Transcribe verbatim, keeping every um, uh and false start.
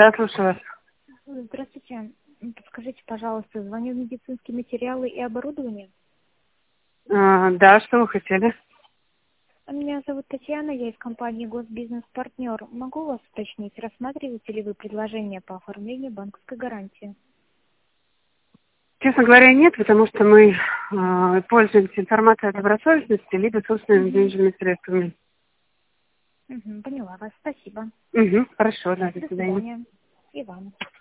Да, слушаю вас. Здравствуйте. Подскажите, пожалуйста, звоню в медицинские материалы и оборудование. А, да, что вы хотели? Меня зовут Татьяна, я из компании Госбизнес-партнер. Могу вас уточнить, рассматриваете ли вы предложение по оформлению банковской гарантии? Честно говоря, нет, потому что мы э, пользуемся информацией о добросовестности либо собственными Угу. денежными средствами. Угу, поняла вас. Спасибо. Угу, хорошо, да, до До свидания. свидания. И вам.